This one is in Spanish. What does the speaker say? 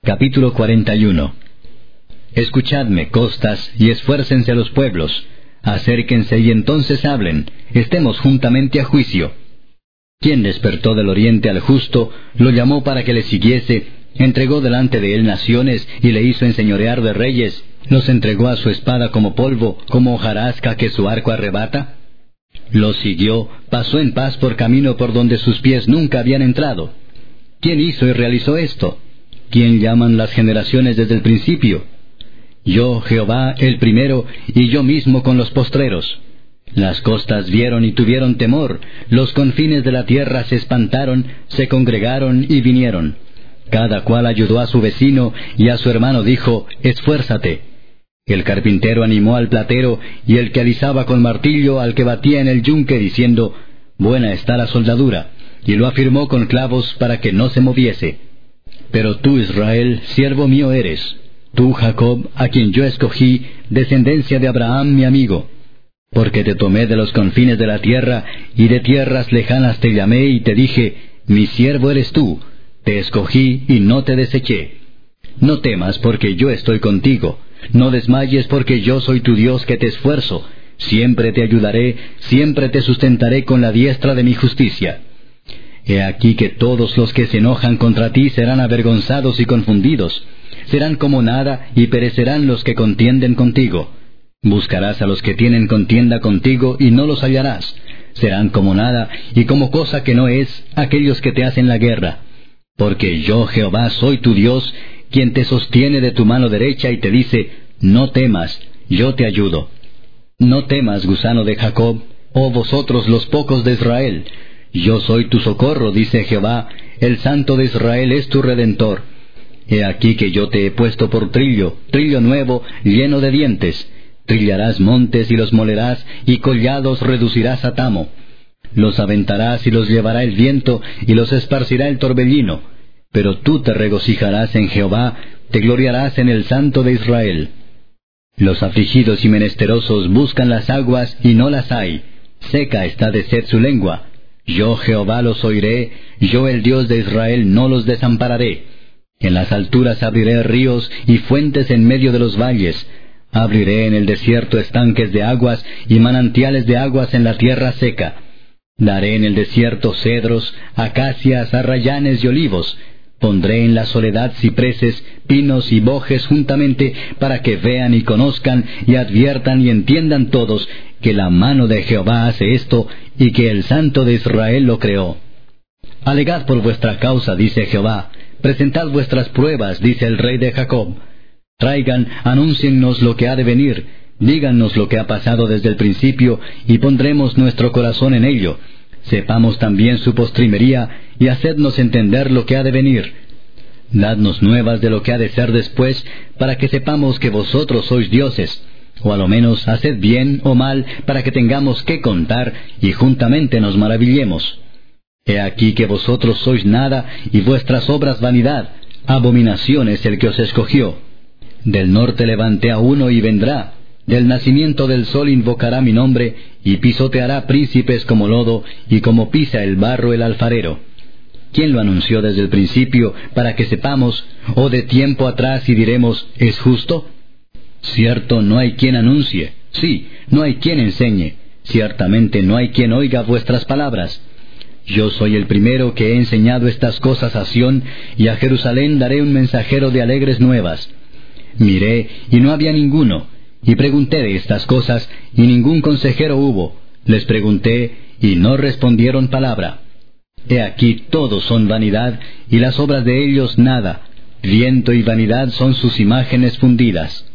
Capítulo 41. Escuchadme, costas, y esfuércense los pueblos. Acérquense y entonces hablen. Estemos juntamente a juicio. Quien despertó del oriente al justo, lo llamó para que le siguiese, entregó delante de él naciones, y le hizo enseñorear de reyes, los entregó a su espada como polvo, como hojarasca que su arco arrebata. Los siguió, pasó en paz por camino por donde sus pies nunca habían entrado. ¿Quién hizo y realizó esto? ¿Quién llaman las generaciones desde el principio? Yo, Jehová, el primero, y yo mismo con los postreros. Las costas vieron y tuvieron temor, los confines de la tierra se espantaron, se congregaron y vinieron. Cada cual ayudó a su vecino, y a su hermano dijo, esfuérzate. El carpintero animó al platero, y el que alisaba con martillo al que batía en el yunque, diciendo, buena está la soldadura, y lo afirmó con clavos para que no se moviese. Pero tú, Israel, siervo mío eres, tú, Jacob, a quien yo escogí, descendencia de Abraham mi amigo. Porque te tomé de los confines de la tierra, y de tierras lejanas te llamé, y te dije, mi siervo eres tú, te escogí y no te deseché. No temas, porque yo estoy contigo, no desmayes, porque yo soy tu Dios que te esfuerzo, siempre te ayudaré, siempre te sustentaré con la diestra de mi justicia. He aquí que todos los que se enojan contra ti serán avergonzados y confundidos, serán como nada, y perecerán los que contienden contigo. Buscarás a los que tienen contienda contigo, y no los hallarás. Serán como nada, y como cosa que no es, aquellos que te hacen la guerra. Porque yo, Jehová, soy tu Dios, quien te sostiene de tu mano derecha, y te dice, no temas, yo te ayudo. No temas, gusano de Jacob, oh vosotros los pocos de Israel. Yo soy tu socorro, dice Jehová, el Santo de Israel es tu Redentor. He aquí que yo te he puesto por trillo nuevo, lleno de dientes. Trillarás montes y los molerás, y collados reducirás a tamo. Los aventarás y los llevará el viento, y los esparcirá el torbellino. Pero tú te regocijarás en Jehová, te gloriarás en el Santo de Israel. Los afligidos y menesterosos buscan las aguas, y no las hay. Seca está de sed su lengua. Yo, Jehová, los oiré, yo, el Dios de Israel, no los desampararé. En las alturas abriré ríos y fuentes en medio de los valles. Abriré en el desierto estanques de aguas y manantiales de aguas en la tierra seca. Daré en el desierto cedros, acacias, arrayanes y olivos. Pondré en la soledad cipreses, pinos y bojes juntamente, para que vean y conozcan y adviertan y entiendan todos que la mano de Jehová hace esto, y que el Santo de Israel lo creó. Alegad por vuestra causa, dice Jehová. Presentad vuestras pruebas, dice el Rey de Jacob. Traigan, anúnciennos lo que ha de venir. Dígannos lo que ha pasado desde el principio, y pondremos nuestro corazón en ello. Sepamos también su postrimería, y hacednos entender lo que ha de venir. Dadnos nuevas de lo que ha de ser después, para que sepamos que vosotros sois dioses. O a lo menos haced bien o mal, para que tengamos qué contar, y juntamente nos maravillemos. He aquí que vosotros sois nada, y vuestras obras vanidad. Abominación es el que os escogió. Del norte levanté a uno y vendrá. Del nacimiento del sol invocará mi nombre, y pisoteará príncipes como lodo, y como pisa el barro el alfarero. ¿Quién lo anunció desde el principio, para que sepamos, o de tiempo atrás y diremos, ¿es justo? Cierto, no hay quien anuncie, sí, no hay quien enseñe, ciertamente no hay quien oiga vuestras palabras. Yo soy el primero que he enseñado estas cosas a Sión, y a Jerusalén daré un mensajero de alegres nuevas. Miré, y no había ninguno, y pregunté de estas cosas, y ningún consejero hubo. Les pregunté, y no respondieron palabra. He aquí todos son vanidad, y las obras de ellos nada. Viento y vanidad son sus imágenes fundidas.